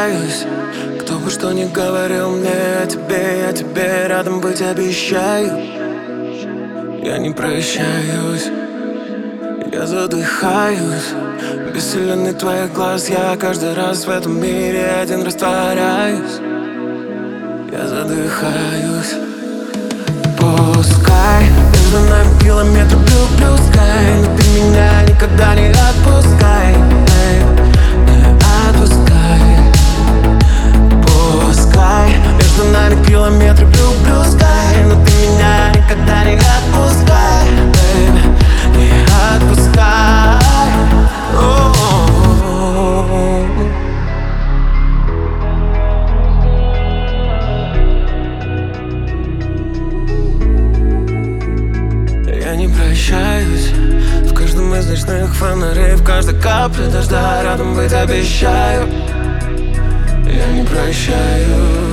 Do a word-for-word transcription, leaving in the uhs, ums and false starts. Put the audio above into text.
прощаюсь. Кто бы что ни говорил мне о тебе, я тебе рядом быть обещаю. Я не прощаюсь, я задыхаюсь. Бесцеленный твоих глаз, я каждый раз в этом мире один растворяюсь. Я задыхаюсь. Пускай между нами километры blue, blue sky, но ты меня никогда не отпускай, эй, не отпускай. Пускай между нами километры blue, blue sky, но ты меня никогда не отпускай, эй, не отпускай. Я не прощаюсь. В каждом из ночных фонарей, в каждой капле дождя рядом быть обещаю. Я не прощаюсь.